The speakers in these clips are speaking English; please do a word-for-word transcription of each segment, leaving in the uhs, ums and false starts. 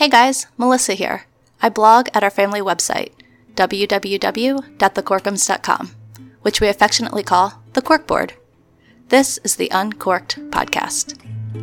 Hey guys, Melissa here. I blog at our family website, w w w dot the corkums dot com, which we affectionately call the Corkboard. This is the Uncorked Podcast.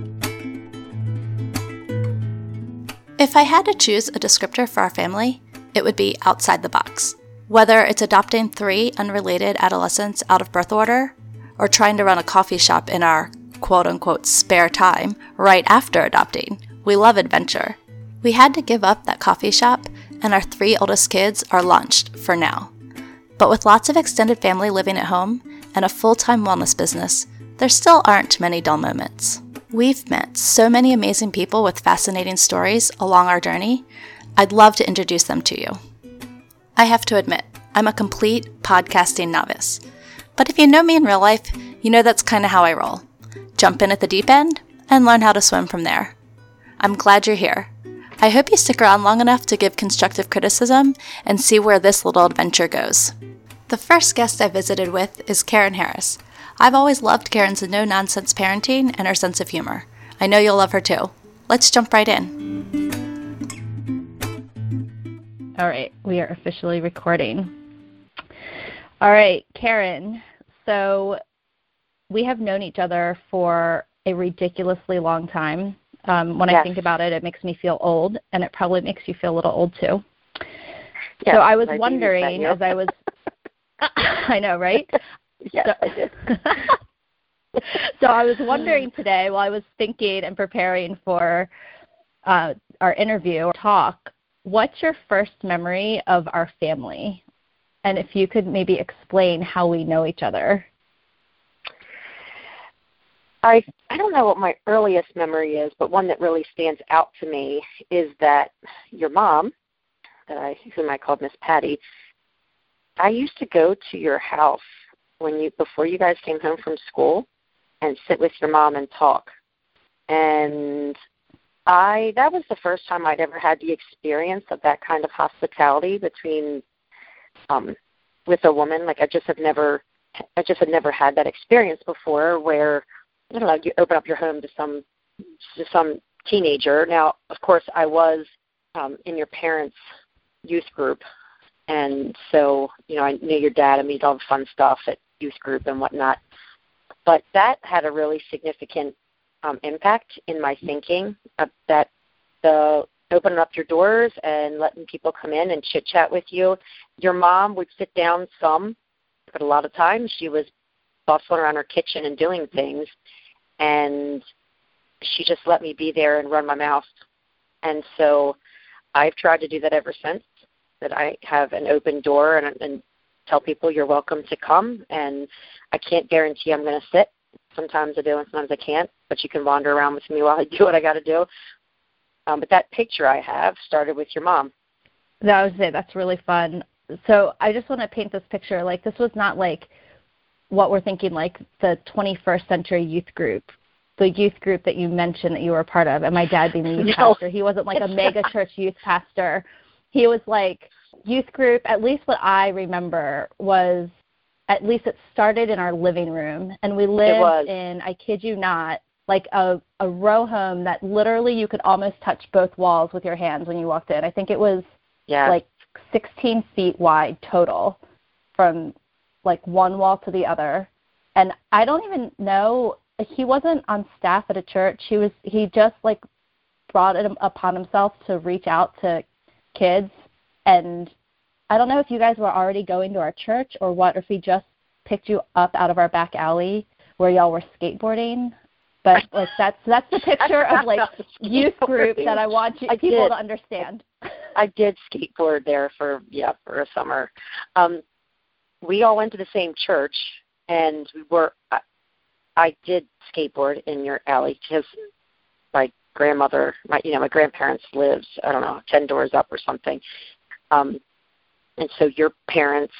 If I had to choose a descriptor for our family, it would be outside the box. Whether it's adopting three unrelated adolescents out of birth order, or trying to run a coffee shop in our quote-unquote spare time right after adopting, we love adventure. We had to give up that coffee shop, and our three oldest kids are launched for now. But with lots of extended family living at home and a full-time wellness business, there still aren't many dull moments. We've met so many amazing people with fascinating stories along our journey. I'd love to introduce them to you. I have to admit, I'm a complete podcasting novice. But if you know me in real life, you know that's kind of how I roll. Jump in at the deep end and learn how to swim from there. I'm glad you're here. I hope you stick around long enough to give constructive criticism and see where this little adventure goes. The first guest I visited with is Karen Harris. I've always loved Karen's no-nonsense parenting and her sense of humor. I know you'll love her too. Let's jump right in. All right, we are officially recording. All right, Karen, so we have known each other for a ridiculously long time. Um, when yes. I think about it, it makes me feel old, and it probably makes you feel a little old too. Yes, so I was I wondering, as I was, I know, right? Yes, so, I did. So I was wondering today, while I was thinking and preparing for uh, our interview or talk, what's your first memory of our family? And if you could maybe explain how we know each other. I I don't know what my earliest memory is, but one that really stands out to me is that your mom, that I whom I called Miss Patty, I used to go to your house when you before you guys came home from school and sit with your mom and talk. And I that was the first time I'd ever had the experience of that kind of hospitality between um with a woman. Like I just have never I just had never had that experience before where I don't know, you open up your home to some to some teenager. Now, of course, I was um, in your parents' youth group, and so, you know, I knew your dad and we did all the fun stuff at youth group and whatnot. But that had a really significant um, impact in my thinking of that the opening up your doors and letting people come in and chit-chat with you. Your mom would sit down some, but a lot of times she was bustling around her kitchen and doing things. And she just let me be there and run my mouth. And so I've tried to do that ever since, that I have an open door and, and tell people you're welcome to come. And I can't guarantee I'm going to sit. Sometimes I do and sometimes I can't, but you can wander around with me while I do what I got to do. Um, but that picture I have started with your mom. That was it. That's really fun. So I just want to paint this picture. Like, this was not like what we're thinking, like the twenty-first century youth group, the youth group that you mentioned that you were a part of, and my dad being the youth no. pastor. He wasn't like a mega church youth pastor. He was like youth group, at least what I remember was, at least it started in our living room, and we lived in, I kid you not, like a, a row home that literally you could almost touch both walls with your hands when you walked in. I think it was yeah. like sixteen feet wide total from like one wall to the other. And I don't even know, he wasn't on staff at a church. He was, he just like brought it upon himself to reach out to kids. And I don't know if you guys were already going to our church or what, or if he just picked you up out of our back alley where y'all were skateboarding. But like that's that's the picture of like youth group that I want you, I people did. to understand. I did skateboard there for yeah for a summer. Um, we all went to the same church, and we were. I, I did skateboard in your alley because my grandmother, my you know my grandparents lives I don't know ten doors up or something, um, and so your parents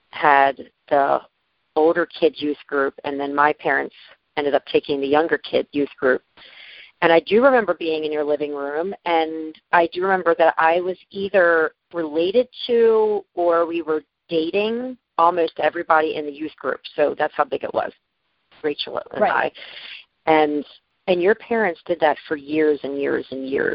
had the older kids youth group, and then my parents ended up taking the younger kid youth group. And I do remember being in your living room, and I do remember that I was either related to or we were dating almost everybody in the youth group. So that's how big it was, Rachel and right. I. And and your parents did that for years and years and years.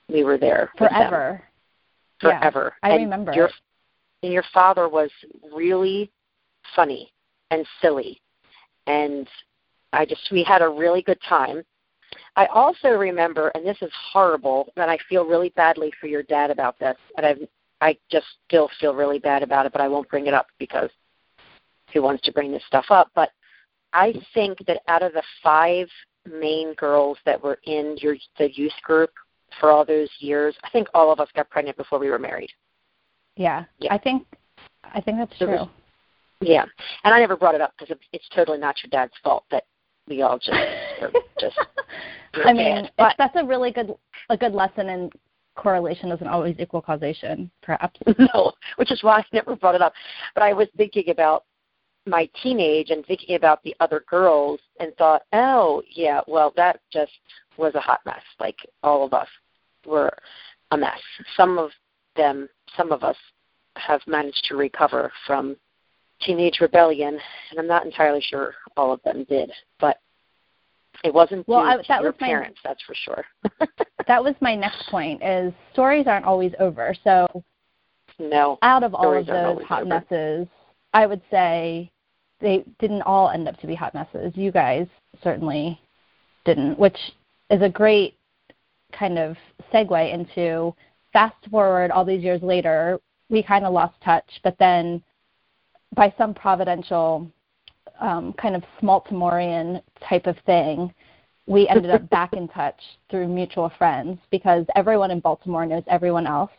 we were there with them. Forever. Forever. Yeah, I and remember. Your, and your father was really funny and silly. And I just, we had a really good time. I also remember, and this is horrible, and I feel really badly for your dad about this, and I've, I just still feel really bad about it, but I won't bring it up because who wants to bring this stuff up? But I think that out of the five main girls that were in your the youth group for all those years, I think all of us got pregnant before we were married. Yeah, yeah. I think I think that's so true. Was, yeah, and I never brought it up because it's totally not your dad's fault that we all just just. I mean, but, that's a really good a good lesson in correlation doesn't always equal causation, perhaps. No, which is why I never brought it up. But I was thinking about my teenage and thinking about the other girls and thought, oh, yeah, well, that just was a hot mess. Like, all of us were a mess. Some of them, some of us have managed to recover from teenage rebellion, and I'm not entirely sure all of them did, but it wasn't well, due I, to that your was my, parents, that's for sure. That was my next point, is stories aren't always over. So no, out of all of those those hot over. messes, I would say they didn't all end up to be hot messes. You guys certainly didn't, which is a great kind of segue into fast forward all these years later, we kind of lost touch, but then by some providential um, kind of Smaltimorian type of thing, we ended up back in touch through mutual friends because everyone in Baltimore knows everyone else.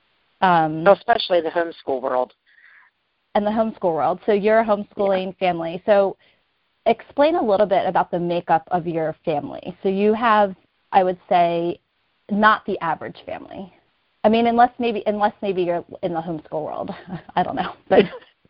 Um, oh, especially the homeschool world. And the homeschool world. So you're a homeschooling yeah. family. So explain a little bit about the makeup of your family. So you have, I would say, not the average family. I mean, unless maybe unless maybe you're in the homeschool world. I don't know. But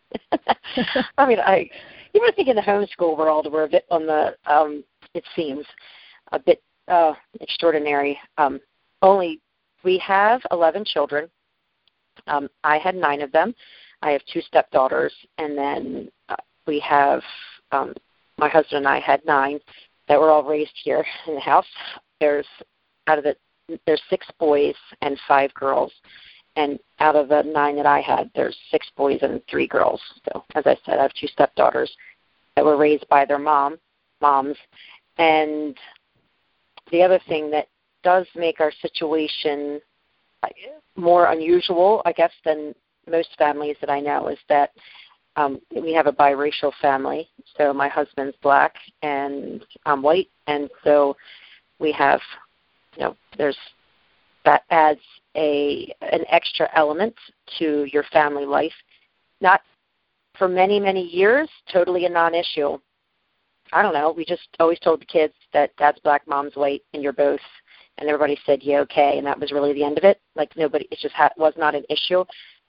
I mean, I you would think in the homeschool world we're a bit on the, um, it seems, a bit uh, extraordinary. Um, only we have eleven children. Um, I had nine of them. I have two stepdaughters, and then uh, we have um, my husband and I had nine that were all raised here in the house. There's out of the there's six boys and five girls, and out of the nine that I had, there's six boys and three girls. So, as I said, I have two stepdaughters that were raised by their mom, moms, and the other thing that does make our situation more unusual, I guess, than most families that I know is that um, we have a biracial family. So my husband's black and I'm white, and so we have, you know, there's that adds a an extra element to your family life. Not for many, many years, totally a non-issue. I don't know. We just always told the kids that dad's black, mom's white, and you're both. And everybody said, yeah, okay. And that was really the end of it. Like nobody, it just ha- was not an issue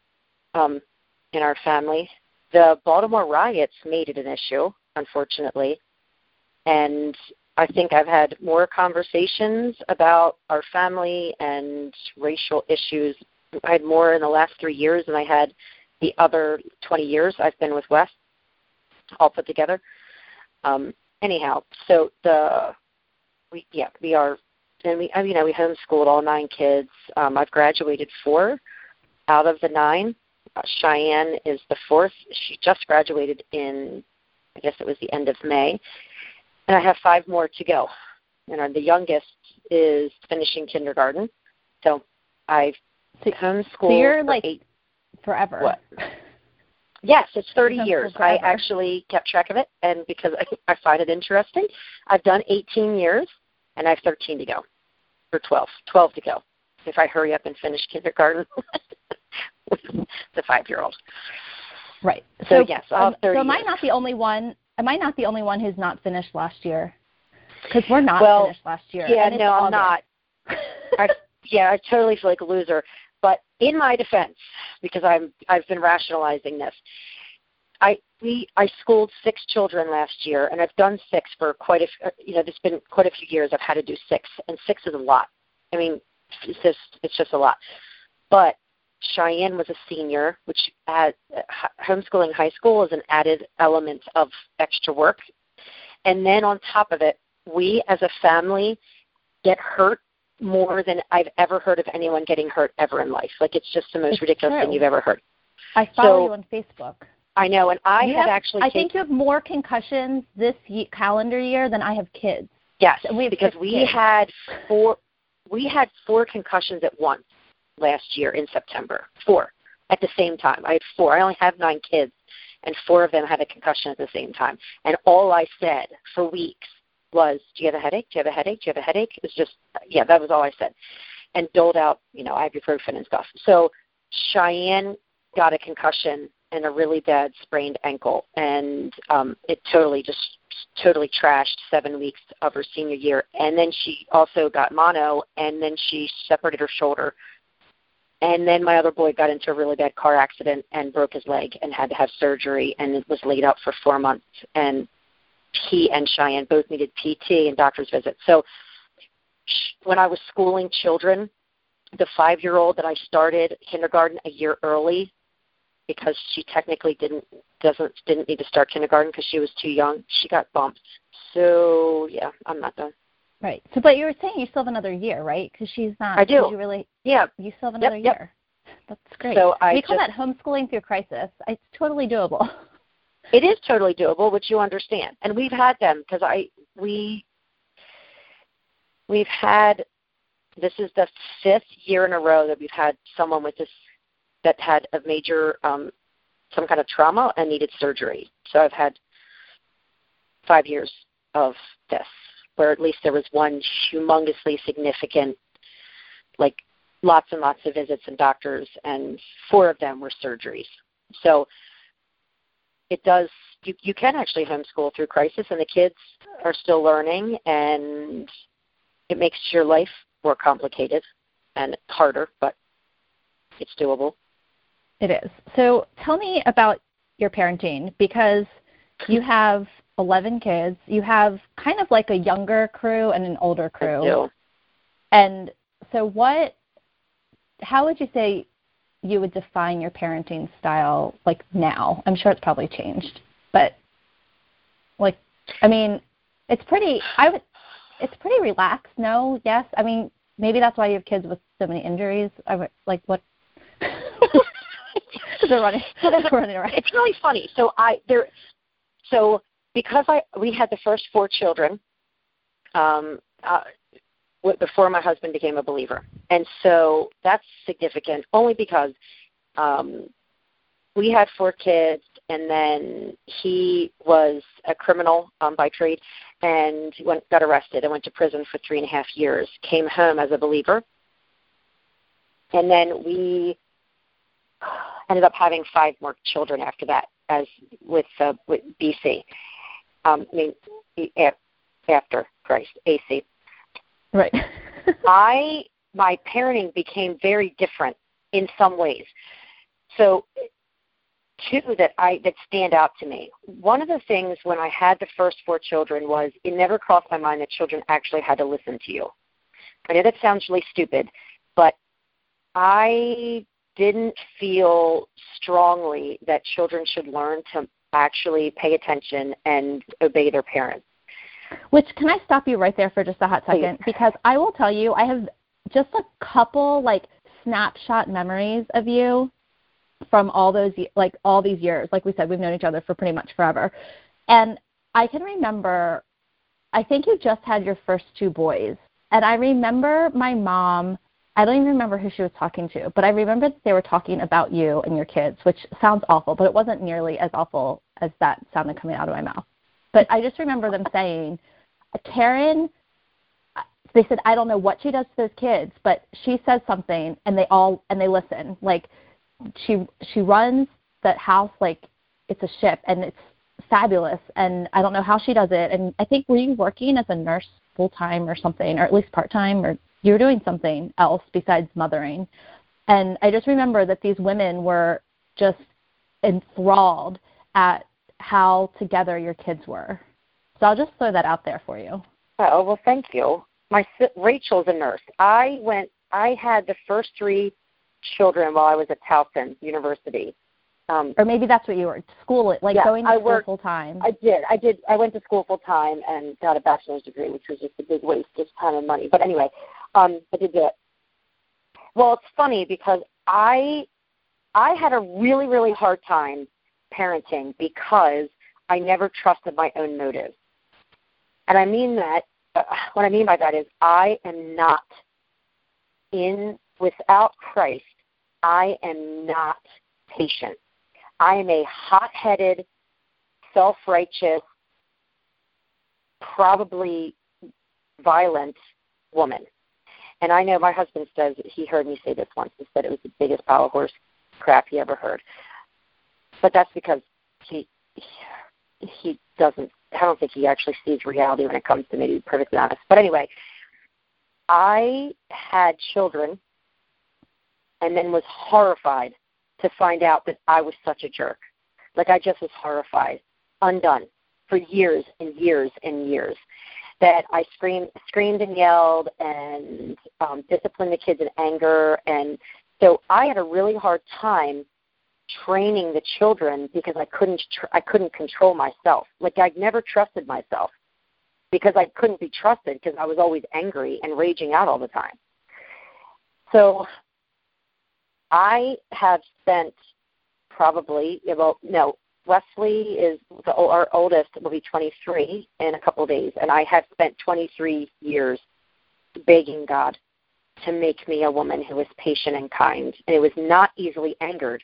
um, in our family. The Baltimore riots made it an issue, unfortunately. And I think I've had more conversations about our family and racial issues. I had more in the last three years than I had the other twenty years I've been with Wes, all put together. Um, anyhow, so the we yeah we are, and we you know we homeschooled all nine kids. Um, I've graduated four out of the nine. Uh, Cheyenne is the fourth. She just graduated in, I guess it was the end of May. And I have five more to go. And the youngest is finishing kindergarten. So I've homeschooled so you're for like eight. Forever. What? Yes, it's thirty Homeschooled years. forever. I actually kept track of it, and because I, I find it interesting, I've done eighteen years, and I have thirteen to go, or twelve, twelve to go, if I hurry up and finish kindergarten with the five-year-old. Right. So, So yes, I'll have thirty So am I years. not the only one? Am I not the only one who's not finished last year? Because we're not Well, finished last year. Yeah, and it's no, I'm August. not. I, yeah, I totally feel like a loser. But in my defense, because I'm I've been rationalizing this, I we I schooled six children last year, and I've done six for quite a f- you know there's been quite a few years I've had to do six, and six is a lot. I mean, it's just it's just a lot. But Cheyenne was a senior, which at homeschooling high school is an added element of extra work. And then on top of it, we as a family get hurt more than I've ever heard of anyone getting hurt ever in life. Like, it's just the most it's ridiculous true. thing you've ever heard. I follow so, you on Facebook. I know, and I you have, have actually... I think you have more concussions this ye- calendar year than I have kids. Yes, we have because we kids. had four we had four concussions at once last year in September. Four at the same time. I had four. I only have nine kids, and four of them had a concussion at the same time. And all I said for weeks was, do you have a headache? Do you have a headache? Do you have a headache? It was just, yeah, that was all I said. And doled out, you know, ibuprofen and stuff. So Cheyenne got a concussion and a really bad sprained ankle, and um, it totally just totally trashed seven weeks of her senior year. And then she also got mono, and then she separated her shoulder. And then my other boy got into a really bad car accident and broke his leg and had to have surgery and was laid up for four months. And he and Cheyenne both needed P T and doctor's visits. So when I was schooling children, the five-year-old that I started kindergarten a year early, because she technically didn't doesn't didn't need to start kindergarten because she was too young, she got bumped. So yeah, I'm not done. Right. So, but you were saying you still have another year, right? Because she's not. I do. You really. Yeah. You still have another yep, year. Yep. That's great. So I we call just, that homeschooling through crisis. It's totally doable. It is totally doable, which you understand, and we've had them because I we we've had. This is the fifth year in a row that we've had someone with this that had a major, um, some kind of trauma and needed surgery. So I've had five years of this, where at least there was one humongously significant, like lots and lots of visits and doctors, and four of them were surgeries. So it does, you, you can actually homeschool through crisis, and the kids are still learning, and it makes your life more complicated and harder, but it's doable. It is. So tell me about your parenting, because you have eleven kids. You have kind of like a younger crew and an older crew. I do. And so what, how would you say you would define your parenting style like now? I'm sure it's probably changed. But like, I mean, it's pretty, I would, it's pretty relaxed. No? Yes? I mean, maybe that's why you have kids with so many injuries. I would, like what? They're running. They're running around. It's really funny. So I there, so because I we had the first four children, um, uh, before my husband became a believer, and so that's significant only because um, we had four kids, and then he was a criminal um, by trade, and went got arrested and went to prison for three and a half years. Came home as a believer, and then we ended up having five more children after that, as with uh, with B C. Um, I mean, after Christ, A C. Right. I my parenting became very different in some ways. So, two that I that stand out to me. One of the things when I had the first four children was it never crossed my mind that children actually had to listen to you. I know that sounds really stupid, but I didn't feel strongly that children should learn to actually pay attention and obey their parents. Which, can I stop you right there for just a hot second? Please. Because I will tell you, I have just a couple, like, snapshot memories of you from all those, like, all these years. Like we said, we've known each other for pretty much forever. And I can remember, I think you just had your first two boys. And I remember my mom, I don't even remember who she was talking to, but I remember that they were talking about you and your kids, which sounds awful, but it wasn't nearly as awful as that sounded coming out of my mouth. But I just remember them saying, Karen, they said, I don't know what she does to those kids, but she says something and they all, and they listen. Like, she she runs that house like it's a ship, and it's fabulous, and I don't know how she does it. And I think, were you working as a nurse full-time or something, or at least part-time, or you were doing something else besides mothering? And I just remember that these women were just enthralled at how together your kids were. So I'll just throw that out there for you. Oh, well, thank you. My Rachel's a nurse. I went. I had the first three children while I was at Towson University. Um, or maybe that's what you were, school, like yeah, going to I school worked, full time. I did. I did. I went to school full time and got a bachelor's degree, which was just a big waste of time and money. But anyway, Um, I did do it. Well, it's funny because I I had a really, really hard time parenting because I never trusted my own motives. And I mean that, uh, what I mean by that is I am not in, without Christ, I am not patient. I am a hot-headed, self-righteous, probably violent woman. And I know my husband says, he heard me say this once, he said it was the biggest pile of horse crap he ever heard. But that's because he he doesn't, I don't think he actually sees reality when it comes to me, to be perfectly honest. But anyway, I had children and then was horrified to find out that I was such a jerk. Like, I just was horrified, undone for years and years and years. That I screamed, screamed and yelled and um, disciplined the kids in anger. And so I had a really hard time training the children because I couldn't tr- I couldn't control myself. Like, I'd never trusted myself because I couldn't be trusted because I was always angry and raging out all the time. So I have spent probably, well, no, Wesley is, the, our oldest will be twenty-three in a couple of days, and I have spent twenty-three years begging God to make me a woman who was patient and kind, and it was not easily angered.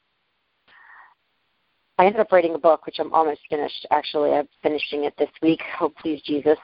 I ended up writing a book, which I'm almost finished. Actually, I'm finishing it this week. Oh, please, Jesus,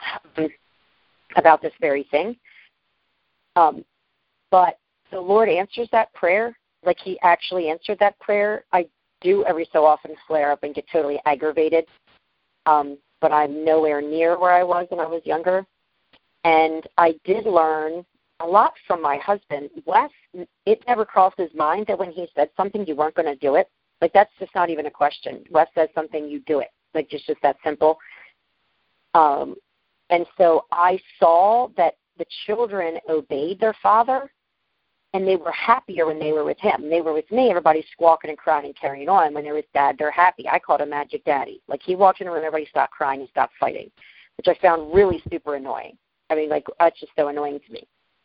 about this very thing. Um, but the Lord answers that prayer. Like, he actually answered that prayer. I do every so often flare up and get totally aggravated, um, but I'm nowhere near where I was when I was younger. And I did learn a lot from my husband. Wes, it never crossed his mind that when he said something, you weren't going to do it. Like, that's just not even a question. Wes says something, you do it. Like, it's just that simple. Um, and so I saw that the children obeyed their father, and they were happier when they were with him. They were with me, everybody's squawking and crying and carrying on. When they're with Dad, they're happy. I called him Magic Daddy. Like, he walked in the room, everybody stopped crying and stopped fighting, which I found really super annoying. I mean, like, that's just so annoying to me.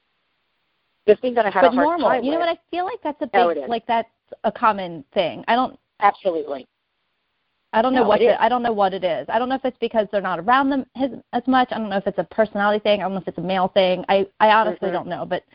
The thing that I had but a hard normal. time You know with, what? I feel like that's a big, no, like that's a common thing. I don't. Absolutely. I don't know No, what it the, is. I don't know what it is. I don't know if it's because they're not around them his, as much. I don't know if it's a personality thing. I don't know if it's a male thing. I I honestly Mm-hmm. don't know, but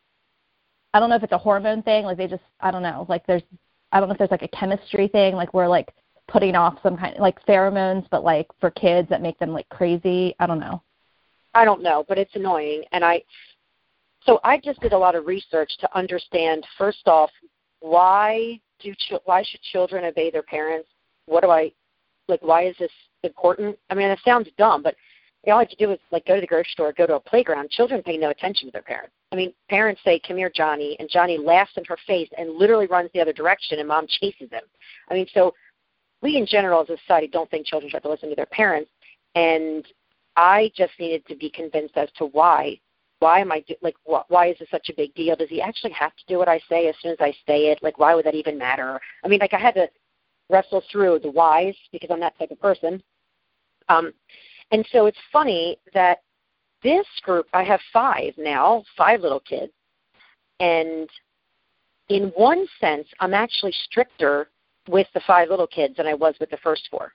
I don't know if it's a hormone thing. Like, they just, I don't know. Like, there's, I don't know if there's like a chemistry thing. Like, we're like putting off some kind of like pheromones, but like for kids that make them like crazy. I don't know. I don't know, but it's annoying. And I, so I just did a lot of research to understand, first off, why do ch- why should children obey their parents? What do I, like, why is this important? I mean, it sounds dumb, but all I have to do is, like, go to the grocery store, go to a playground. Children pay no attention to their parents. I mean, parents say, come here, Johnny, and Johnny laughs in her face and literally runs the other direction, and Mom chases him. I mean, so we in general as a society don't think children should have to listen to their parents, and I just needed to be convinced as to why. Why am I, do, like, wh- why is this such a big deal? Does he actually have to do what I say as soon as I say it? Like, why would that even matter? I mean, like, I had to wrestle through the whys because I'm that type of person. Um, and so it's funny that this group, I have five now, five little kids, and in one sense, I'm actually stricter with the five little kids than I was with the first four.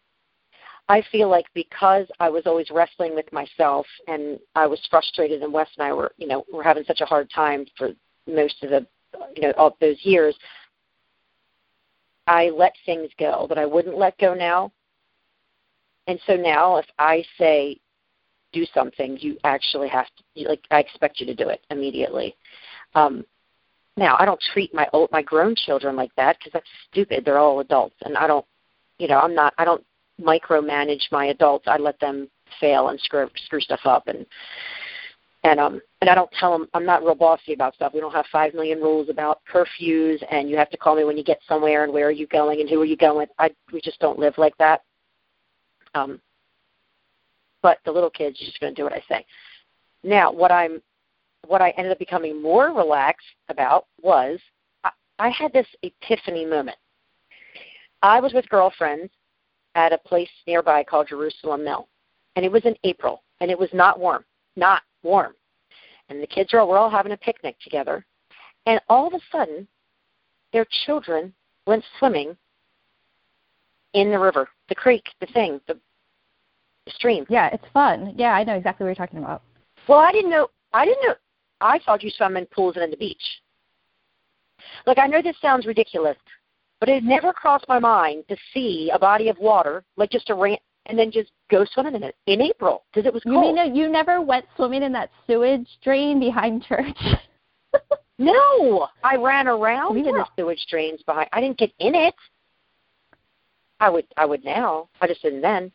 I feel like because I was always wrestling with myself and I was frustrated, and Wes and I were, you know, were having such a hard time for most of the, you know, all those years, I let things go that I wouldn't let go now. And so now if I say do something, you actually have to, like, I expect you to do it immediately. Um, now, I don't treat my old, my grown children like that because that's stupid. They're all adults, and I don't, you know, I'm not, I don't micromanage my adults. I let them fail and screw screw stuff up, and and um and I don't tell them. I'm not real bossy about stuff. We don't have five million rules about curfews, and you have to call me when you get somewhere, and where are you going, and who are you going with. I we just don't live like that. Um, but the little kids are just going to do what I say. Now, what I'm what I ended up becoming more relaxed about was I, I had this epiphany moment. I was with girlfriends at a place nearby called Jerusalem Mill. And it was in April, and it was not warm, not warm. and the kids are all, we're all having a picnic together. And all of a sudden, their children went swimming in the river, the creek, the thing, the, the stream. Yeah, it's fun. Yeah, I know exactly what you're talking about. Well, I didn't know. I didn't know. I thought you swam in pools and in the beach. Look, I know this sounds ridiculous, but it never crossed my mind to see a body of water, like just a ran, and then just go swimming in it in April because it was cold. You mean you never went swimming in that sewage drain behind church? No, I ran around We in were- the sewage drains behind. I didn't get in it. I would. I would now. I just didn't then.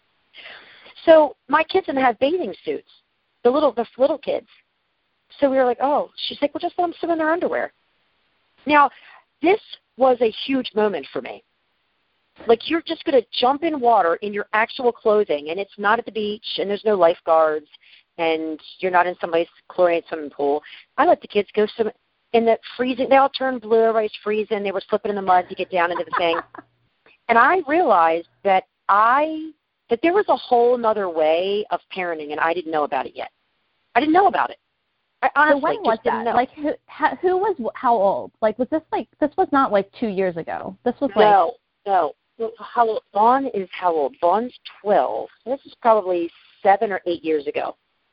So my kids didn't have bathing suits. The little, the little kids. So we were like, oh, she's like, well, just let them swim in their underwear. Now, this was a huge moment for me. Like, you're just going to jump in water in your actual clothing, and it's not at the beach, and there's no lifeguards, and you're not in somebody's chlorinated swimming pool. I let the kids go swim in the freezing. They all turned blue, everybody's freezing. They were slipping in the mud to get down into the thing. And I realized that I that there was a whole other way of parenting, and I didn't know about it yet. I didn't know about it. I honestly so when was just didn't that? know. Like, who, how, who was how old? Like, was this like this was not like two years ago? This was like No, no. Well, How old? Vaughn is how old? Vaughn's twelve. This is probably seven or eight years ago.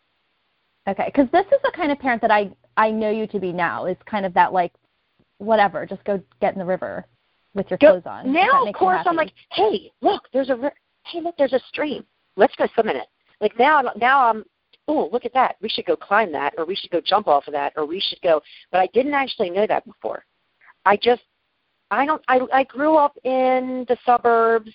okay, because this is the kind of parent that I I know you to be now. It's kind of that like, whatever, just go get in the river with your Go, clothes on. if that now, of makes you course, I'm happy. like, hey, look, there's a ri- hey, look, there's a stream. Let's go swim in it. Like now, now I'm. Oh, look at that. We should go climb that, or we should go jump off of that, or we should go. But I didn't actually know that before. I just, I don't, I, I grew up in the suburbs,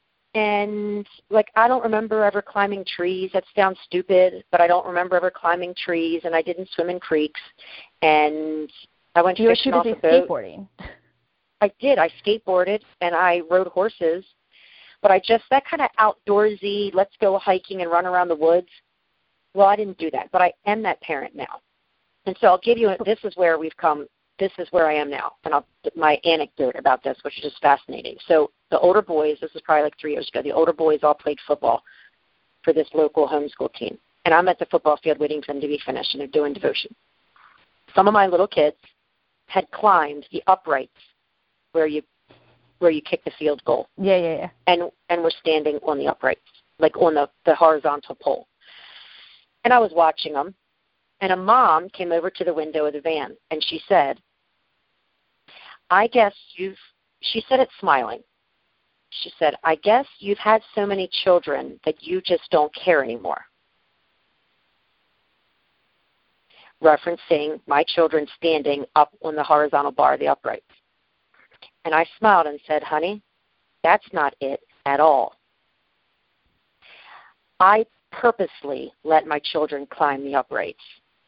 and, like, I don't remember ever climbing trees. That sounds stupid, but I don't remember ever climbing trees, and I didn't swim in creeks. And I went you were fishing too off busy a boat. skateboarding. I did. I skateboarded, and I rode horses. But I just, that kind of outdoorsy, let's go hiking and run around the woods, well, I didn't do that, but I am that parent now. And so I'll give you, a, this is where we've come, this is where I am now. And I'll, my anecdote about this, which is just fascinating. So the older boys, this is probably like three years ago, the older boys all played football for this local homeschool team. And I'm at the football field waiting for them to be finished, and they're doing devotion. Some of my little kids had climbed the uprights where you where you kick the field goal. Yeah, yeah, yeah. And and were standing on the uprights, like on the, the horizontal pole. And I was watching them, and a mom came over to the window of the van, and she said, I guess you've, she said it smiling. She said, I guess you've had so many children that you just don't care anymore. Referencing my children standing up on the horizontal bar of the uprights. And I smiled and said, honey, that's not it at all. I purposely let my children climb the uprights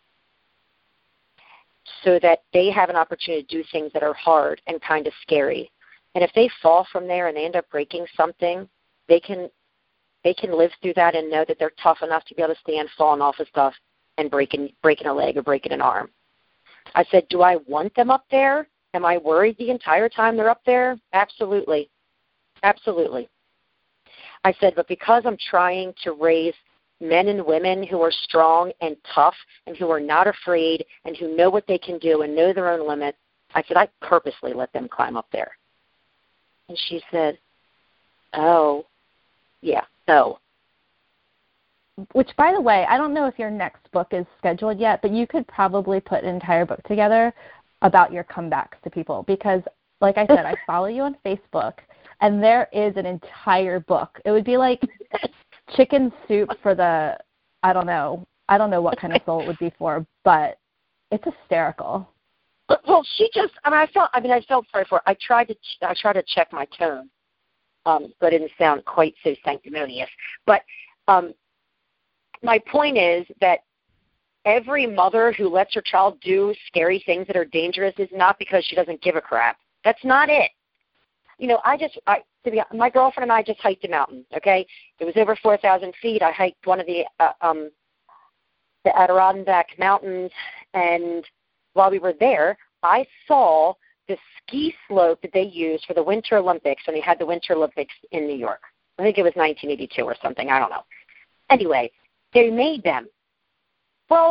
so that they have an opportunity to do things that are hard and kind of scary. And if they fall from there and they end up breaking something, they can they can live through that and know that they're tough enough to be able to stand falling off of stuff and breaking breaking a leg or breaking an arm. I said, do I want them up there? Am I worried the entire time they're up there? Absolutely. Absolutely. I said, but because I'm trying to raise men and women who are strong and tough and who are not afraid and who know what they can do and know their own limits, I said, I purposely let them climb up there. And she said, oh, yeah, oh. Which, by the way, I don't know if your next book is scheduled yet, but you could probably put an entire book together about your comebacks to people because, like I said, I follow you on Facebook, and there is an entire book. It would be like chicken soup for the, I don't know, I don't know what kind of soul it would be for, but it's hysterical. Well, she just, I mean, I felt, I mean, I felt sorry for her. I tried to, I tried to check my tone, um, so it didn't sound quite so sanctimonious. But um, my point is that every mother who lets her child do scary things that are dangerous is not because she doesn't give a crap. That's not it. You know, I just, I, to be, my girlfriend and I just hiked a mountain, okay? It was over four thousand feet. I hiked one of the, uh, um, the Adirondack Mountains, and while we were there, I saw the ski slope that they used for the Winter Olympics when they had the Winter Olympics in New York. I think it was nineteen eighty-two or something. I don't know. Anyway, they made them. Well,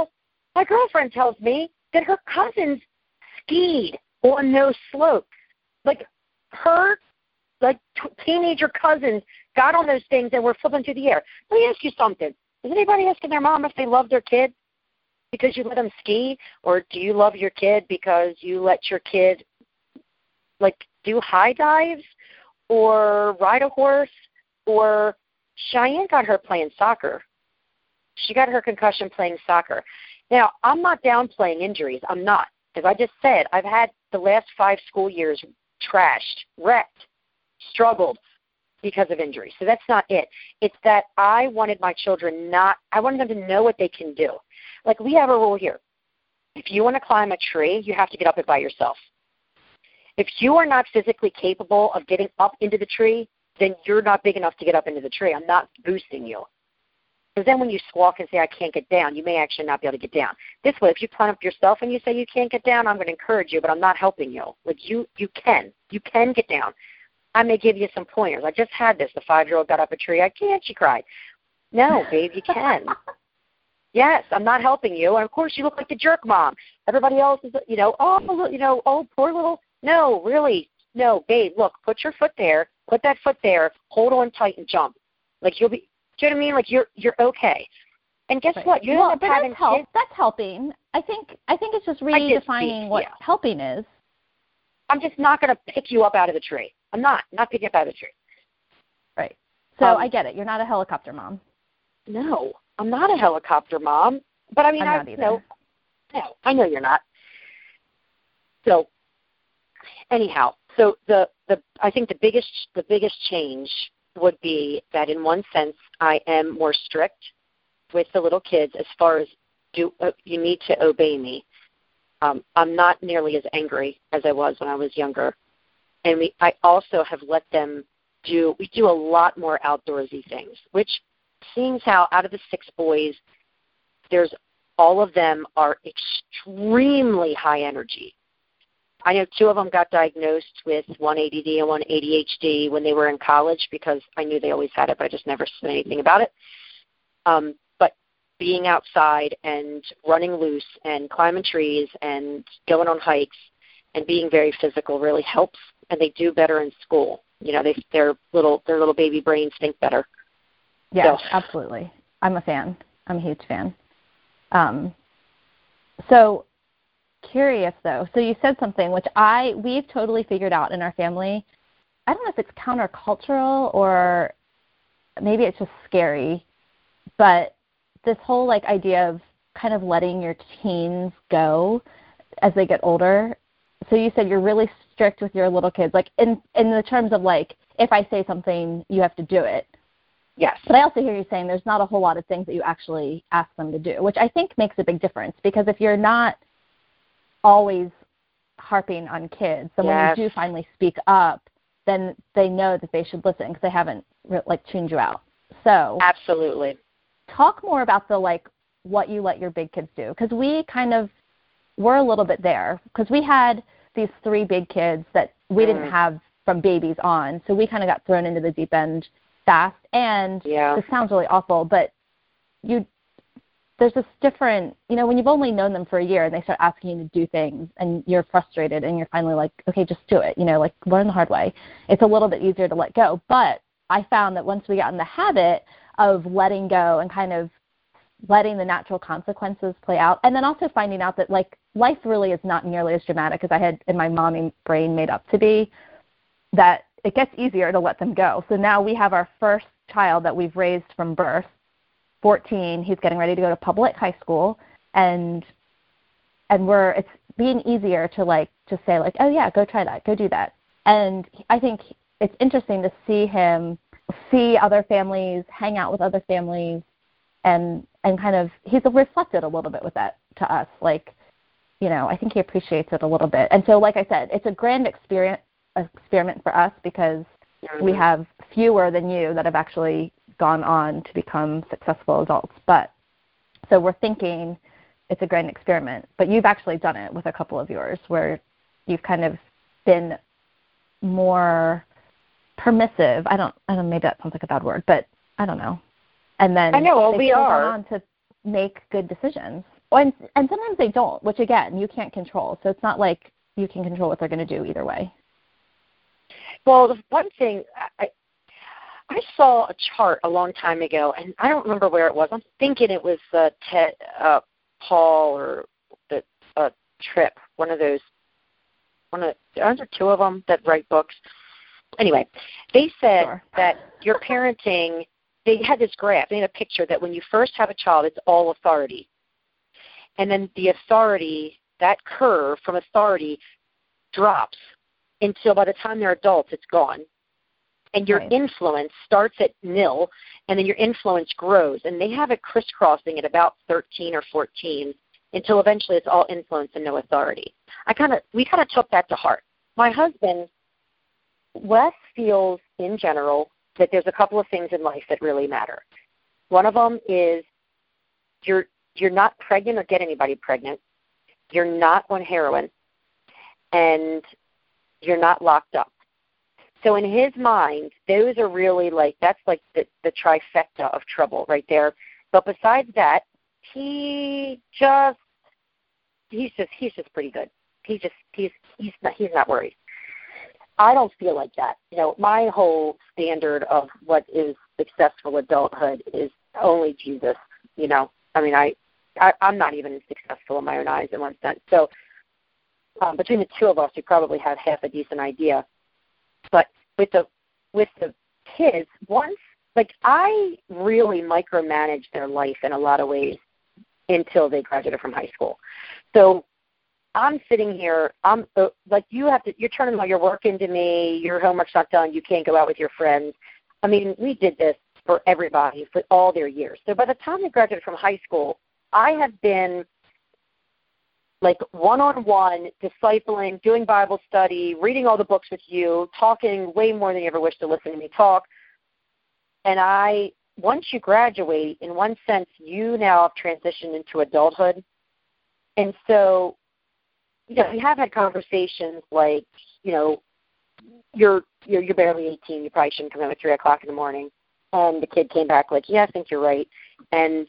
My girlfriend tells me that her cousins skied on those slopes. Like, her, like, t- teenager cousins got on those things and were flipping through the air. Let me ask you something. Is anybody asking their mom if they love their kid because you let them ski? Or do you love your kid because you let your kid, like, do high dives or ride a horse? Or Cheyenne got her playing soccer. She got her concussion playing soccer. Now, I'm not downplaying injuries. I'm not. As I just said, I've had the last five school years trashed, wrecked, struggled because of injury. So that's not it. It's that I wanted my children not, I wanted them to know what they can do. Like, we have a rule here. If you want to climb a tree, you have to get up it by yourself. If you are not physically capable of getting up into the tree, then you're not big enough to get up into the tree. I'm not boosting you. Because then when you squawk and say, I can't get down, you may actually not be able to get down. This way, if you climb up yourself and you say you can't get down, I'm going to encourage you, but I'm not helping you. Like, you, you can. You can get down. I may give you some pointers. I just had this. The five-year-old got up a tree. I can't, she cried. No, babe, you can. Yes, I'm not helping you. And, of course, you look like the jerk mom. Everybody else is, you know, oh, you know, oh, poor little. No, really. No, babe, look, put your foot there. Put that foot there. Hold on tight and jump. Like, you'll be, do you know what I mean? Like, you're you're okay. And guess right. what? You well, end up but having that's, help. kids. That's helping. I think I think it's just redefining what yeah. helping is. I'm just not going to pick you up out of the tree. I'm not. I'm not picking you up out of the tree. Right. So um, I get it. You're not a helicopter mom. No, I'm not a helicopter mom. But, I mean, I'm I not either. no, no, I know you're not. So, anyhow, so the, the I think the biggest the biggest change would be that in one sense I am more strict with the little kids as far as do uh, you need to obey me. Um, I'm not nearly as angry as I was when I was younger. And we, I also have let them do, we do a lot more outdoorsy things, which seeing how out of the six boys, there's all of them are extremely high energy. I know two of them got diagnosed with one A D D and one A D H D when they were in college because I knew they always had it, but I just never said anything about it. Um, but being outside and running loose and climbing trees and going on hikes and being very physical really helps, and they do better in school. You know, they their little their little baby brains think better. Yeah, so. Absolutely. I'm a fan. I'm a huge fan. Um, so. Curious though. So you said something which I we've totally figured out in our family. I don't know if it's countercultural or maybe it's just scary, but this whole like idea of kind of letting your teens go as they get older. So you said you're really strict with your little kids, like in in the terms of like if I say something, you have to do it. Yes. But I also hear you saying there's not a whole lot of things that you actually ask them to do, which I think makes a big difference because if you're not always harping on kids. So yes. when you do finally speak up, then they know that they should listen because they haven't like tuned you out. So absolutely. Talk more about the like what you let your big kids do because we kind of were a little bit there because we had these three big kids that we mm. didn't have from babies on. So we kind of got thrown into the deep end fast. And yeah. this sounds really awful, but you. There's this different, you know, when you've only known them for a year and they start asking you to do things and you're frustrated and you're finally like, okay, just do it, you know, like learn the hard way. It's a little bit easier to let go. But I found that once we got in the habit of letting go and kind of letting the natural consequences play out, and then also finding out that like life really is not nearly as dramatic as I had in my mommy brain made up to be, that it gets easier to let them go. So now we have our first child that we've raised from birth. fourteen, he's getting ready to go to public high school, and and we're it's being easier to like just say like, oh yeah, go try that, go do that. And I think it's interesting to see him see other families, hang out with other families, and and kind of he's reflected a little bit with that to us. Like, you know, I think he appreciates it a little bit. And so, like I said, it's a grand experience experiment for us because mm-hmm. we have fewer than you that have actually gone on to become successful adults. But so we're thinking it's a grand experiment, but you've actually done it with a couple of yours where you've kind of been more permissive. I don't, I don't, maybe that sounds like a bad word, but I don't know. And then I know well, they've we are gone on to make good decisions. Well, and, and sometimes they don't, which, again, you can't control. So it's not like you can control what they're going to do either way. Well, the one thing, I, I saw a chart a long time ago, and I don't remember where it was. I'm thinking it was uh, Ted, uh, Paul or the uh, Tripp, one of those, one of, aren't there two of them that write books? Anyway, they said Sure. that your parenting, they had this graph, they had a picture that when you first have a child, it's all authority. And then the authority, that curve from authority drops until by the time they're adults, it's gone. And your Right. influence starts at nil, and then your influence grows. And they have it crisscrossing at about thirteen or fourteen until eventually it's all influence and no authority. I kind of, we kind of took that to heart. My husband, Wes, feels in general that there's a couple of things in life that really matter. One of them is you're you're not pregnant or get anybody pregnant. You're not on heroin, and you're not locked up. So in his mind, those are really like, that's like the, the trifecta of trouble right there. But besides that, he just, he's just, he's just pretty good. He just, he's, he's not, he's not worried. I don't feel like that. You know, my whole standard of what is successful adulthood is only Jesus. You know, I mean, I, I I'm not even successful in my own eyes in one sense. So um, between the two of us, we probably have half a decent idea. But with the with the kids, once like I really micromanage their life in a lot of ways until they graduated from high school. So I'm sitting here, I'm uh, like you have to. You're turning all your work into me. Your homework's not done. You can't go out with your friends. I mean, we did this for everybody for all their years. So by the time they graduated from high school, I have been like one-on-one, discipling, doing Bible study, reading all the books with you, talking way more than you ever wish to listen to me talk. And I, once you graduate, in one sense, you now have transitioned into adulthood. And so, you know, we have had conversations like, you know, you're you're, you're barely eighteen, you probably shouldn't come home at three o'clock in the morning. And the kid came back like, yeah, I think you're right. And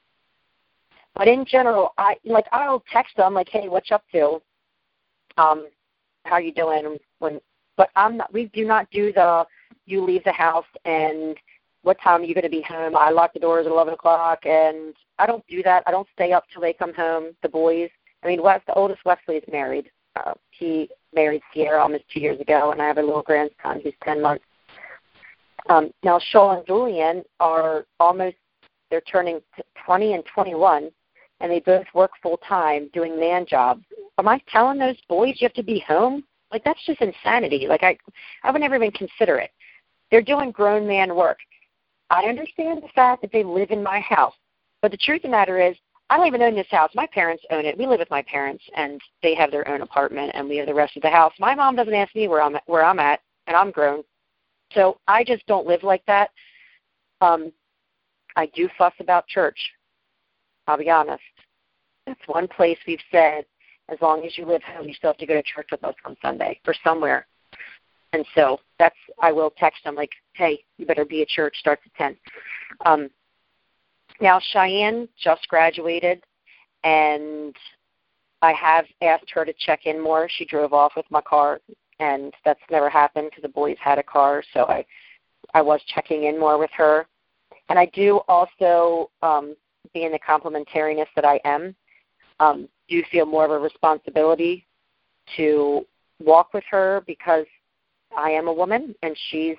But in general, I like I'll text them like, "Hey, what you up to? Um, how you doing?" When, but I'm not. We do not do the. You leave the house and what time are you going to be home? I lock the doors at eleven o'clock, and I don't do that. I don't stay up till they come home. The boys. I mean, Wes, the oldest Wesley is married. Uh, he married Sierra almost two years ago, and I have a little grandson who's ten months. Um, now, Shaw and Julian are almost. They're turning twenty and twenty-one. And they both work full-time doing man jobs. Am I telling those boys you have to be home? Like, that's just insanity. Like, I I would never even consider it. They're doing grown man work. I understand the fact that they live in my house. But the truth of the matter is, I don't even own this house. My parents own it. We live with my parents, and they have their own apartment, and we have the rest of the house. My mom doesn't ask me where I'm at, where I'm at, and I'm grown. So I just don't live like that. Um, I do fuss about church. I'll be honest. That's one place we've said, as long as you live home, you still have to go to church with us on Sunday or somewhere. And so that's, I will text them like, hey, you better be at church, starts at ten. Um, now, Cheyenne just graduated, and I have asked her to check in more. She drove off with my car, and that's never happened because the boys had a car, so I, I was checking in more with her. And I do also, um, being the complementarianess that I am, um, do feel more of a responsibility to walk with her because I am a woman and she's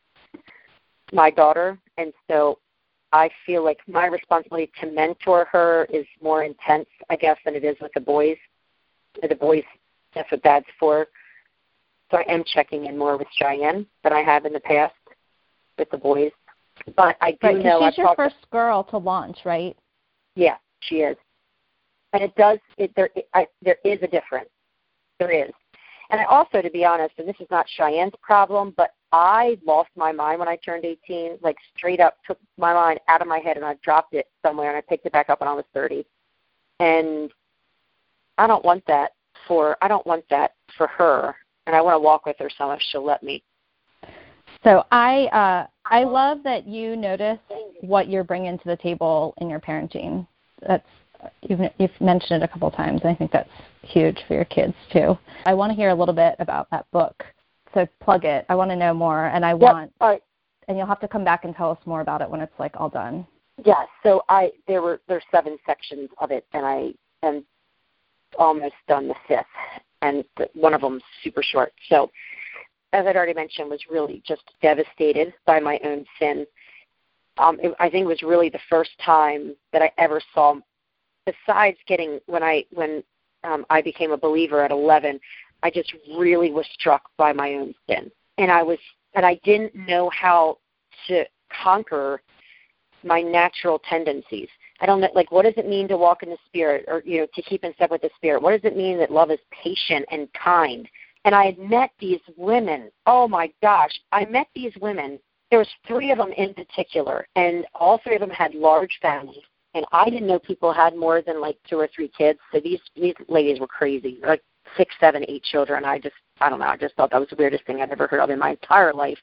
my daughter. And so I feel like my responsibility to mentor her is more intense, I guess, than it is with the boys. The boys, that's what Dad's for. So I am checking in more with Cheyenne than I have in the past with the boys. But I do right, know she's I your first girl to launch, right? Yeah, she is, and it does. It, there, it, I, there is a difference. There is, and I also, to be honest, and this is not Cheyenne's problem, but I lost my mind when I turned eighteen. Like straight up, took my mind out of my head and I dropped it somewhere, and I picked it back up when I was thirty. And I don't want that for. I don't want that for her, and I want to walk with her some if she'll let me. So I uh, I love that you notice what you're bringing to the table in your parenting. That's you've, you've mentioned it a couple of times, and I think that's huge for your kids too. I want to hear a little bit about that book. So plug it. I want to know more, and I want, yep. right. and you'll have to come back and tell us more about it when it's like all done. Yeah. So I there were there's seven sections of it, and I am almost done the fifth, and the, one of them's super short. So, as I'd already mentioned, was really just devastated by my own sin. Um, it, I think it was really the first time that I ever saw, besides getting when I when um, I became a believer at eleven. I just really was struck by my own sin, and I was, and I didn't know how to conquer my natural tendencies. I don't know, like, what does it mean to walk in the Spirit, or you know, to keep in step with the Spirit? What does it mean that love is patient and kind? And I had met these women. Oh my gosh, I met these women. There was three of them in particular, and all three of them had large families. And I didn't know people had more than like two or three kids. So these these ladies were crazy, like six, seven, eight children. I just, I don't know, I just thought that was the weirdest thing I'd ever heard of in my entire life.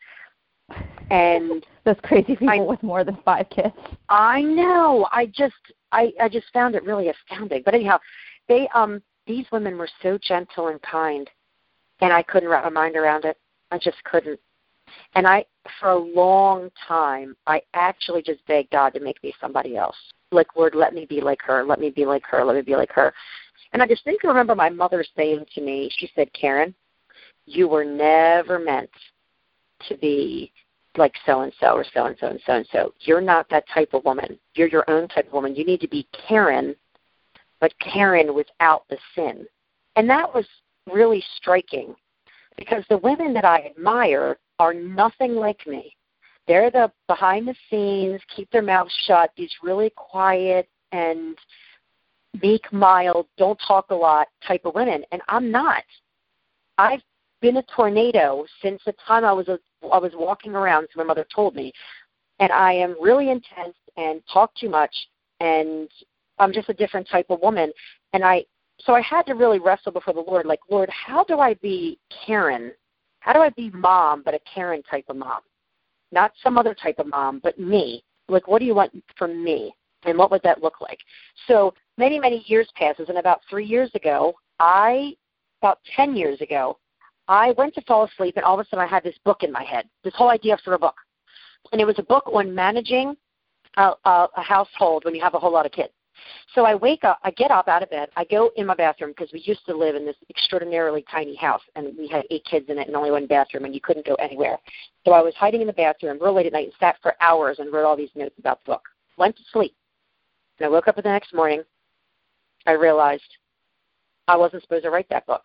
And those crazy people I, with more than five kids. I know. I just, I, I just found it really astounding. But anyhow, they, um, these women were so gentle and kind, and I couldn't wrap my mind around it. I just couldn't. And I, for a long time, I actually just begged God to make me somebody else. Like, Lord, let me be like her. Let me be like her. Let me be like her. And I just think I remember my mother saying to me, she said, Karen, you were never meant to be like so-and-so or so-and-so and so-and-so. You're not that type of woman. You're your own type of woman. You need to be Karen, but Karen without the sin. And that was really striking, because the women that I admire are nothing like me. They're the behind the scenes, keep their mouths shut, these really quiet and meek, mild, don't talk a lot type of women, and I'm not. I've been a tornado since the time I was a, I was walking around, so my mother told me, and I am really intense and talk too much, and I'm just a different type of woman. And I so I had to really wrestle before the Lord, like, Lord, how do I be Karen? How do I be mom, but a Karen type of mom? Not some other type of mom, but me. Like, what do you want from me? And what would that look like? So many, many years passes, and about three years ago, I, about ten years ago, I went to fall asleep, and all of a sudden I had this book in my head, this whole idea for a book. And it was a book on managing a, a, a household when you have a whole lot of kids. So I wake up, I get up out of bed, I go in my bathroom, because we used to live in this extraordinarily tiny house, and we had eight kids in it and only one bathroom, and you couldn't go anywhere. So I was hiding in the bathroom real late at night and sat for hours and wrote all these notes about the book. Went to sleep. And I woke up the next morning, I realized I wasn't supposed to write that book.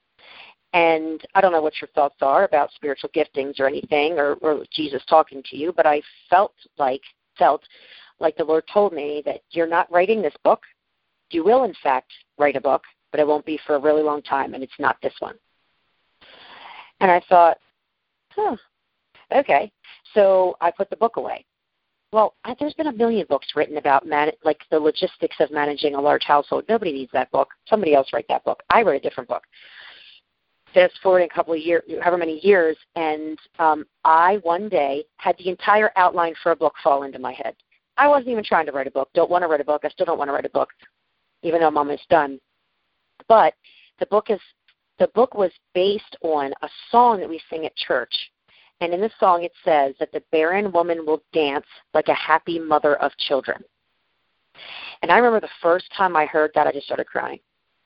And I don't know what your thoughts are about spiritual giftings or anything, or, or Jesus talking to you, but I felt like, felt like the Lord told me that you're not writing this book. You will, in fact, write a book, but it won't be for a really long time, and it's not this one. And I thought, huh, okay. So I put the book away. Well, I, there's been a million books written about man, like the logistics of managing a large household. Nobody needs that book. Somebody else write that book. I wrote a different book. Fast forward a couple of years, however many years, and um, I one day had the entire outline for a book fall into my head. I wasn't even trying to write a book. Don't want to write a book. I still don't want to write a book, even though I'm almost done. But the book is the book was based on a song that we sing at church. And in the song it says that the barren woman will dance like a happy mother of children. And I remember the first time I heard that, I just started crying.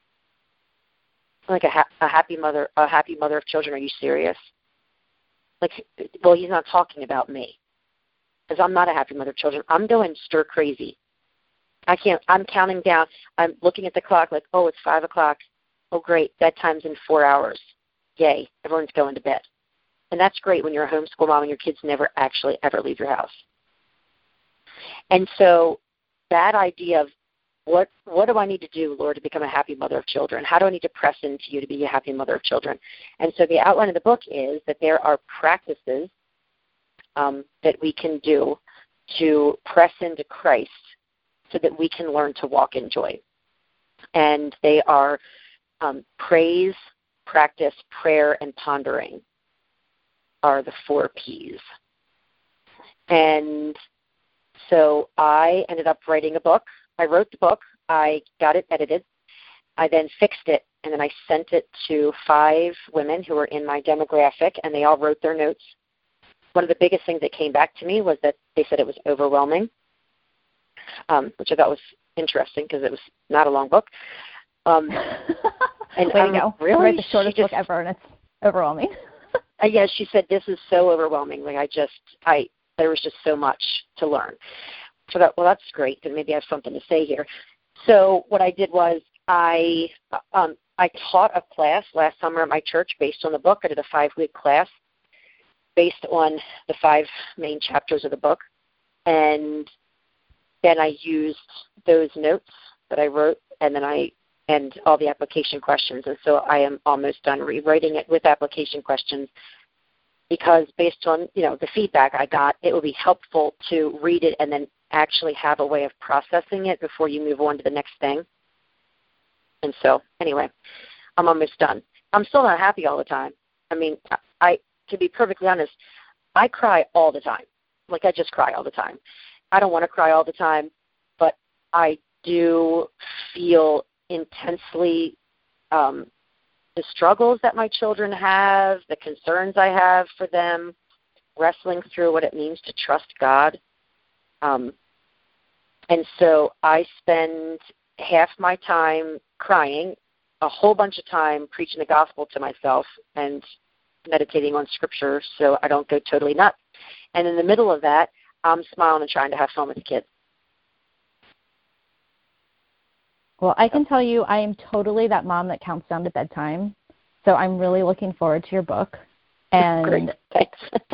Like a, ha- a happy mother, a happy mother of children. Are you serious? Like, well, he's not talking about me, because I'm not a happy mother of children. I'm going stir crazy. I can't. I'm counting down. I'm looking at the clock like, oh, it's five o'clock. Oh, great, bedtime's in four hours. Yay, everyone's going to bed. And that's great when you're a homeschool mom and your kids never actually ever leave your house. And so that idea of what what do I need to do, Lord, to become a happy mother of children? How do I need to press into you to be a happy mother of children? And so the outline of the book is that there are practices um, that we can do to press into Christ so that we can learn to walk in joy. And they are um, praise, practice, prayer, and pondering are the four P's. And so I ended up writing a book. I wrote the book. I got it edited. I then fixed it, and then I sent it to five women who were in my demographic, and they all wrote their notes. One of the biggest things that came back to me was that they said it was overwhelming, um, which I thought was interesting because it was not a long book. Um, and Way um, to go. Really? Write the shortest just, book ever, and it's overwhelming. uh, yeah, she said, this is so overwhelming. Like, I just, I, there was just so much to learn. So that, well, that's great. Then maybe I have something to say here. So what I did was I, um, I taught a class last summer at my church based on the book. I did a five-week class based on the five main chapters of the book. And then I used those notes that I wrote, and then I and all the application questions. And so I am almost done rewriting it with application questions because based on, you know, the feedback I got, it would be helpful to read it and then actually have a way of processing it before you move on to the next thing. And so, anyway, I'm almost done. I'm still not happy all the time. I mean, I, to be perfectly honest, I cry all the time. Like, I just cry all the time. I don't want to cry all the time, but I do feel intensely um, the struggles that my children have, the concerns I have for them, wrestling through what it means to trust God. Um, and so I spend half my time crying, a whole bunch of time preaching the gospel to myself and meditating on scripture so I don't go totally nuts. And in the middle of that, I'm smiling and trying to have fun with the kids. Well, I can tell you I am totally that mom that counts down to bedtime. So I'm really looking forward to your book. And Great. Thanks.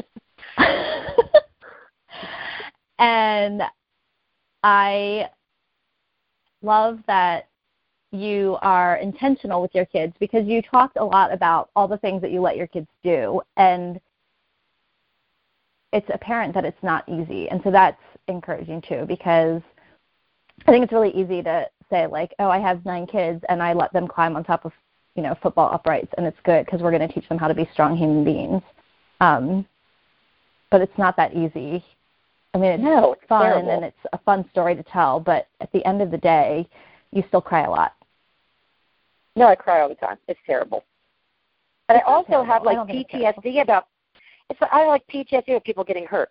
And I love that you are intentional with your kids because you talked a lot about all the things that you let your kids do. And it's apparent that it's not easy. And so that's encouraging too, because I think it's really easy to say like, oh, I have nine kids and I let them climb on top of, you know, football uprights and it's good because we're going to teach them how to be strong human beings. Um, but it's not that easy. I mean, it's no, it's fun terrible. and it's a fun story to tell, but at the end of the day, you still cry a lot. No, I cry all the time. It's terrible. And it's I also terrible. have like P T S D about, it's I have like P T S D with people getting hurt.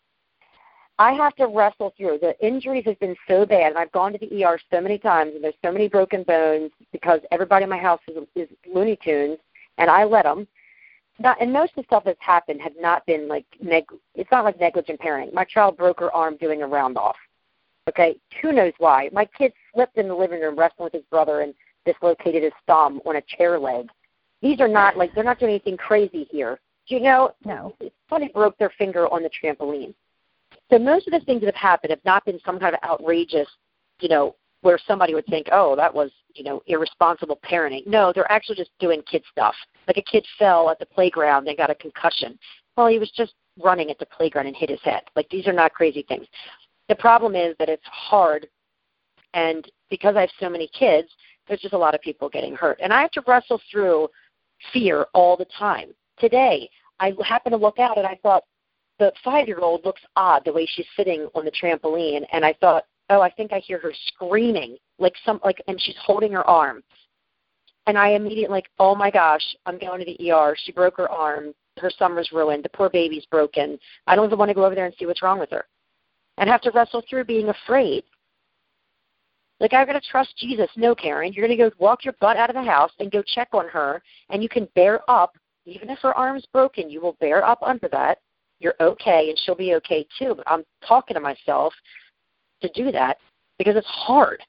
I have to wrestle through. The injuries have been so bad, and I've gone to the E R so many times, and there's so many broken bones because everybody in my house is, is Looney Tunes, and I let them. Not, and most of the stuff that's happened had not been like, neg- it's not like negligent parenting. My child broke her arm doing a round off. Okay, who knows why? My kid slipped in the living room wrestling with his brother and dislocated his thumb on a chair leg. These are not like, they're not doing anything crazy here. Do you know? No. Somebody broke their finger on the trampoline. So most of the things that have happened have not been some kind of outrageous, you know, where somebody would think, oh, that was, you know, irresponsible parenting. No, they're actually just doing kid stuff. Like a kid fell at the playground and got a concussion. Well, he was just running at the playground and hit his head. Like, these are not crazy things. The problem is that it's hard, and because I have so many kids, there's just a lot of people getting hurt. And I have to wrestle through fear all the time. Today, I happened to look out, and I thought, the five-year-old looks odd the way she's sitting on the trampoline, and I thought, oh, I think I hear her screaming, like some, like, and she's holding her arm. And I immediately, like, oh my gosh, I'm going to the E R. She broke her arm. Her summer's ruined. The poor baby's broken. I don't even want to go over there and see what's wrong with her. And have to wrestle through being afraid. Like, I've got to trust Jesus. No, Karen, you're going to go walk your butt out of the house and go check on her, and you can bear up. Even if her arm's broken, you will bear up under that. You're okay, and she'll be okay too. But I'm talking to myself to do that because it's hard.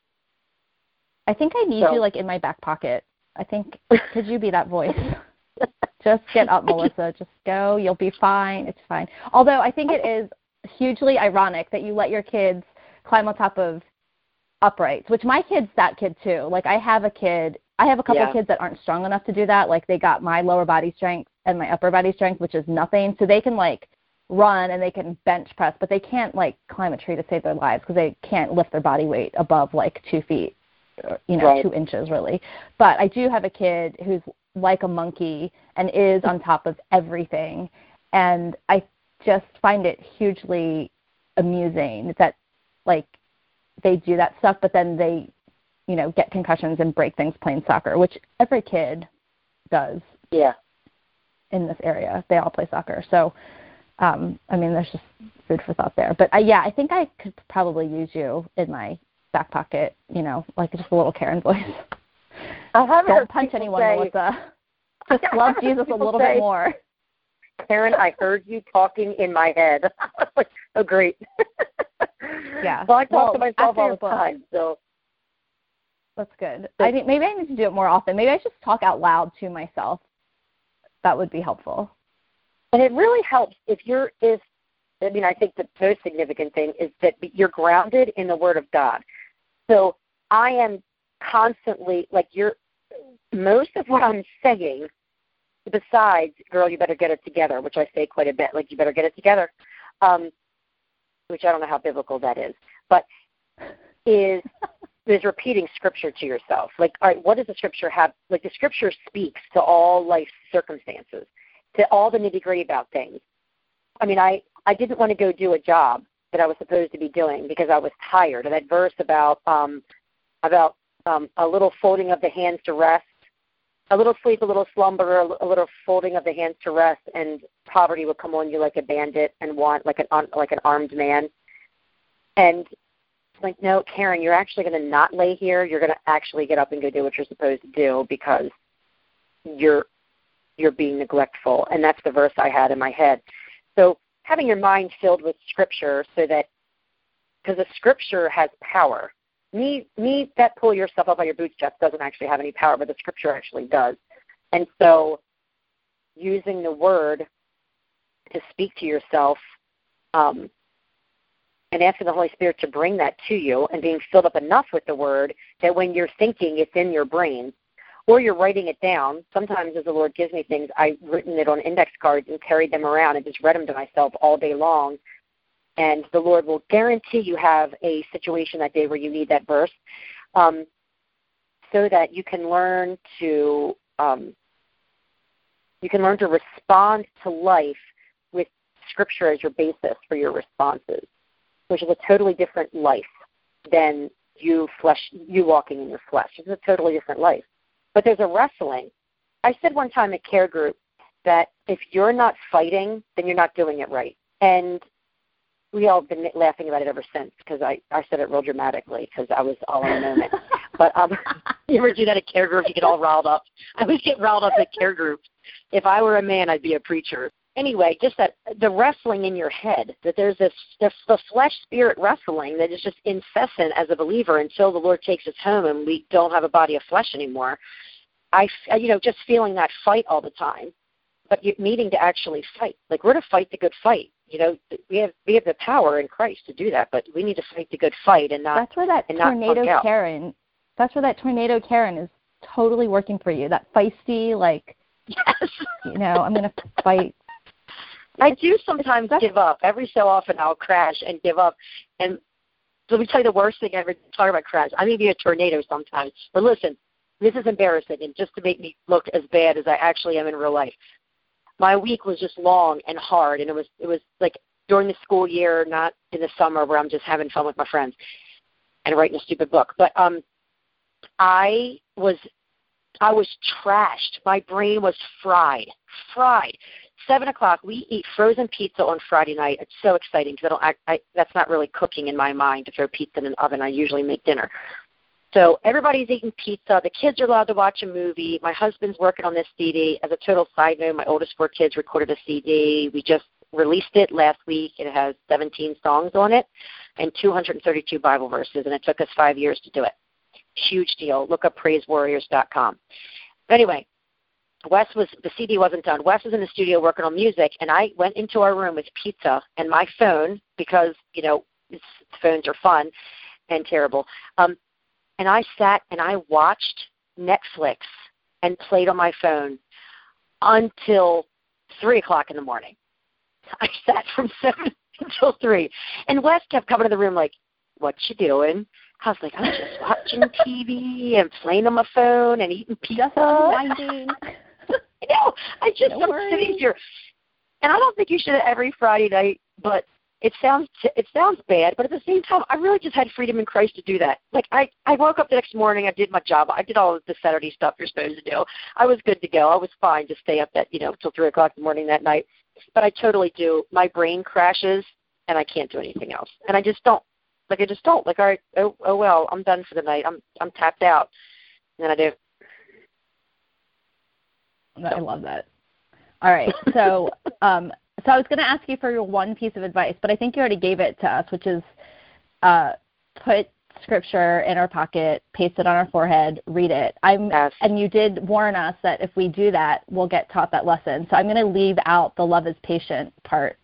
I think I need so. you, like, in my back pocket. I think, could you be that voice? Just get up, Melissa. Just go. You'll be fine. It's fine. Although I think it is hugely ironic that you let your kids climb on top of uprights, which my kid's that kid too. Like, I have a kid, I have a couple yeah. of kids that aren't strong enough to do that. Like, they got my lower body strength and my upper body strength, which is nothing. So they can, like, run and they can bench press, but they can't, like, climb a tree to save their lives because they can't lift their body weight above, like, two feet, or, you know, right. two inches really. But I do have a kid who's like a monkey and is on top of everything. And I just find it hugely amusing that, like, they do that stuff, but then they you know, get concussions and break things playing soccer, which every kid does. Yeah. In this area, they all play soccer. So, um, I mean, there's just food for thought there. But uh, yeah, I think I could probably use you in my back pocket, you know, like just a little Karen voice. I haven't Don't heard punch people anyone, say, Melissa. Just love Jesus a little say, bit more. Karen, I heard you talking in my head. I was like, oh, great. Yeah. Well, I talk well, to myself all the book, time, so. That's good. I think maybe I need to do it more often. Maybe I should talk out loud to myself. That would be helpful. And it really helps if you're, if, I mean, I think the most significant thing is that you're grounded in the Word of God. So I am constantly, like, you're, most of what I'm saying, besides, girl, you better get it together, which I say quite a bit, like, you better get it together, um, which I don't know how biblical that is, but is is repeating Scripture to yourself. Like, all right, what does the Scripture have? Like, the Scripture speaks to all life circumstances, to all the nitty-gritty about things. I mean, I, I didn't want to go do a job that I was supposed to be doing because I was tired. And that verse about um, about um, a little folding of the hands to rest, a little sleep, a little slumber, a little folding of the hands to rest, and poverty will come on you like a bandit and want like an like an armed man. And like, no, Karen, you're actually going to not lay here. You're going to actually get up and go do what you're supposed to do because you're you're being neglectful. And that's the verse I had in my head. So having your mind filled with Scripture so that, because the Scripture has power. Me, me, that pull yourself up by your bootstraps doesn't actually have any power, but the Scripture actually does. And so using the Word to speak to yourself, um, and asking the Holy Spirit to bring that to you and being filled up enough with the Word that when you're thinking, it's in your brain, or you're writing it down. Sometimes as the Lord gives me things, I've written it on index cards and carried them around and just read them to myself all day long. And the Lord will guarantee you have a situation that day where you need that verse, um, so that you can learn to um, you can learn to respond to life with Scripture as your basis for your responses, which is a totally different life than you flesh, you walking in your flesh. It's a totally different life. But there's a wrestling. I said one time at Care Group that if you're not fighting, then you're not doing it right. And we all have been laughing about it ever since because I, I said it real dramatically because I was all in the moment. But um, you ever do that at Care Group? You get all riled up. I always get riled up at Care Group. If I were a man, I'd be a preacher. Anyway, just that the wrestling in your head, that there's this, this the flesh-spirit wrestling that is just incessant as a believer until the Lord takes us home and we don't have a body of flesh anymore. I, you know, just feeling that fight all the time, but you needing to actually fight. Like, we're to fight the good fight. You know, we have we have the power in Christ to do that, but we need to fight the good fight and not. That's where that and tornado Karen. That's where that tornado Karen is totally working for you. That feisty, like, yes. You know, I'm going to fight. I do sometimes give up. Every so often I'll crash and give up. And let me tell you the worst thing I ever talk about crash. I may be a tornado sometimes. But listen, this is embarrassing, and just to make me look as bad as I actually am in real life. My week was just long and hard, and it was it was like during the school year, not in the summer where I'm just having fun with my friends and writing a stupid book. But um, I was I was trashed. My brain was fried, fried. Seven o'clock, we eat frozen pizza on Friday night. It's so exciting because I don't. I, I, that's not really cooking in my mind to throw pizza in an oven. I usually make dinner. So everybody's eating pizza. The kids are allowed to watch a movie. My husband's working on this C D. As a total side note, my oldest four kids recorded a C D. We just released it last week. It has seventeen songs on it and two hundred thirty-two Bible verses, and it took us five years to do it. Huge deal. Look up praise warriors dot com. But anyway, Wes was, the C D wasn't done. Wes was in the studio working on music, and I went into our room with pizza and my phone because, you know, phones are fun and terrible. Um, and I sat and I watched Netflix and played on my phone until three o'clock in the morning. I sat from seven until three. And Wes kept coming to the room like, what you doing? I was like, I'm just watching T V and playing on my phone and eating pizza. Just unwinding. I know. I just no am worries. sitting here. And I don't think you should every Friday night, but it sounds it sounds bad, but at the same time, I really just had freedom in Christ to do that. Like I, I woke up the next morning, I did my job, I did all of the Saturday stuff you're supposed to do. I was good to go. I was fine to stay up at you know till three o'clock in the morning that night. But I totally do. My brain crashes, and I can't do anything else. And I just don't. Like I just don't. Like all right, oh, oh well, I'm done for the night. I'm I'm tapped out. And then I do. I love that. All right, so um, so I was going to ask you for your one piece of advice, but I think you already gave it to us, which is uh, put scripture in our pocket, paste it on our forehead, read it. I'm yes. And you did warn us that if we do that, we'll get taught that lesson. So I'm going to leave out the love is patient part.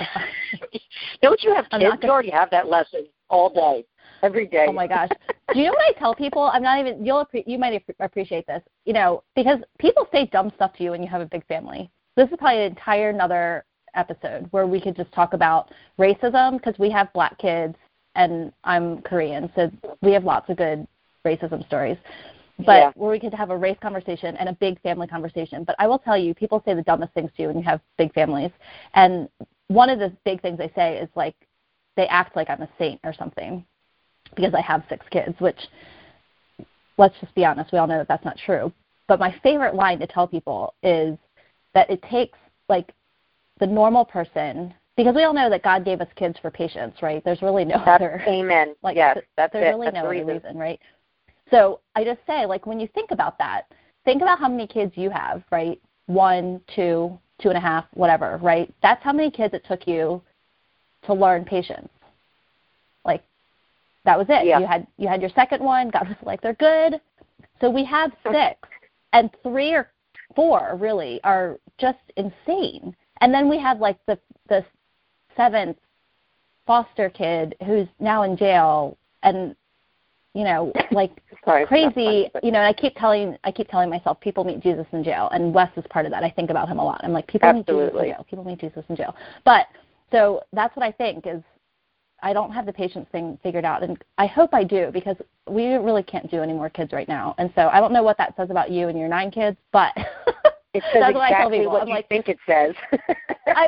Don't you have kids? Gonna... You already have that lesson all day, every day. Oh my gosh! Do you know what I tell people? I'm not even. You'll you might appreciate this. You know, because people say dumb stuff to you when you have a big family. This is probably an entire another episode where we could just talk about racism because we have black kids and I'm Korean, so we have lots of good racism stories. But yeah. where we could have a race conversation and a big family conversation. But I will tell you, people say the dumbest things to you when you have big families. And one of the big things they say is like they act like I'm a saint or something because I have six kids, which let's just be honest, we all know that that's not true. But my favorite line to tell people is that it takes like the normal person, because we all know that God gave us kids for patience, right? There's really no that's, other. Amen. Like, yes, that's there's it. really that's no the other reason. reason, right? So I just say, like, when you think about that, think about how many kids you have, right? One, two, two and a half, whatever, right? That's how many kids it took you to learn patience. Like, that was it. Yeah. You had you had your second one. God was like, they're good. So we have six, and three or four really are just insane. And then we have like the the seventh foster kid who's now in jail, and you know, like Sorry, crazy. Funny, you know, and I keep telling I keep telling myself people meet Jesus in jail, and Wes is part of that. I think about him a lot. I'm like, people Absolutely. meet Jesus in jail. People meet Jesus in jail. But so that's what I think is. I don't have the patience thing figured out, and I hope I do because we really can't do any more kids right now. And so I don't know what that says about you and your nine kids, but it says that's exactly what I tell people. what I'm you like, think it says. I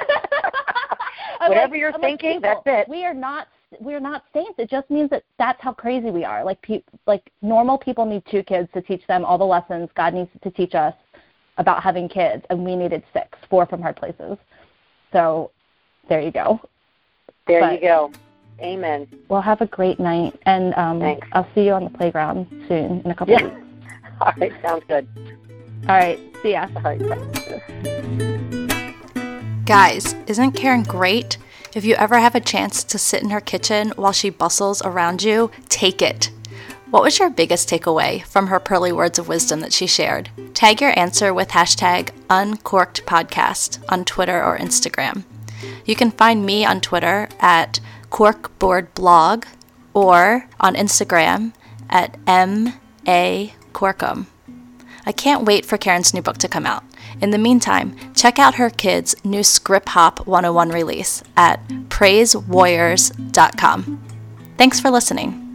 know. Whatever like, you're I'm thinking, like, that's it. We are not we are not saints. It just means that that's how crazy we are. Like pe- like normal people need two kids to teach them all the lessons God needs to teach us about having kids, and we needed six, four from hard places. So there you go. There but, you go. Amen. Well, have a great night, and um, Thanks. I'll see you on the playground soon in a couple yeah. of weeks. All right, sounds good. All right, see ya. All right, bye. Guys, isn't Karen great? If you ever have a chance to sit in her kitchen while she bustles around you, take it. What was your biggest takeaway from her pearly words of wisdom that she shared? Tag your answer with hashtag UncorkedPodcast on Twitter or Instagram. You can find me on Twitter at corkboardblog or on Instagram at M A Corkum. I can't wait for Karen's new book to come out. In the meantime, check out her kids' new Script Hop one oh one release at praise warriors dot com. Thanks for listening.